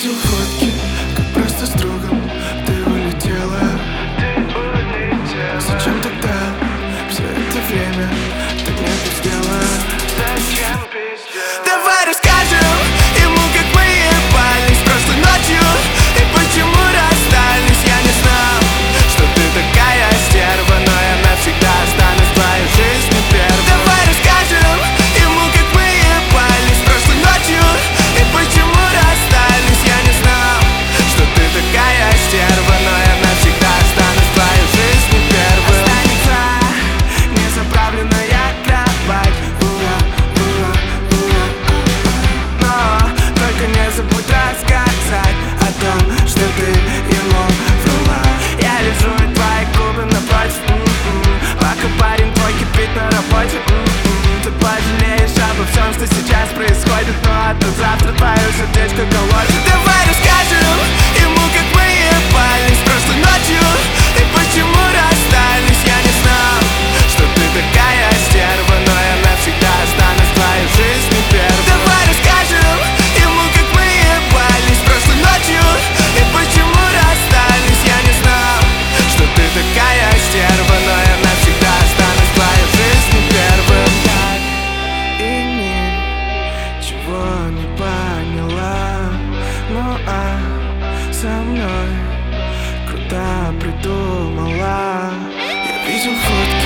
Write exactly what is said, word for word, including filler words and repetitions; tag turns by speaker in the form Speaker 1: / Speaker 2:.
Speaker 1: видел фотки, как просто с другом ты улетела. Ты улетела. Зачем тогда все это время так не пиздела? Зачем пиздела? Давай расскажем ему, как мы ебались прошлой ночью и почему расстались. Я не знал, что ты такая стерва, но я навсегда останусь в твоей жизни первым. Давай расскажем ему, как мы ебались прошлой ночью и почему расстались. Я не знал, что ты такая стерва, но я навсегда останусь в твоей жизни первым. Останется незаправленная кровать, уа, уа, уа, но только не забудь рассказать о том, что ты ему врала. Я лежу и твои губы напротив, м-м-м. Пока парень твой кипит на работе, м-м-м. Ты пожалеешь обо всем, что сейчас происходит, но от завтра твое сердечко колотит. Давай расскажем ему, как мы ебались прошлой ночью и почему расстались. Я не знал, что ты такая стерва, но я навсегда останусь в твоей жизни первым. Давай расскажем ему, как мы ебались прошлой ночью и почему расстались. Я не знал, что ты такая стерва, но я навсегда останусь в твоей жизни первым. Так и ничего не поняла, ну а со мной круто придумала. Я видел фотки,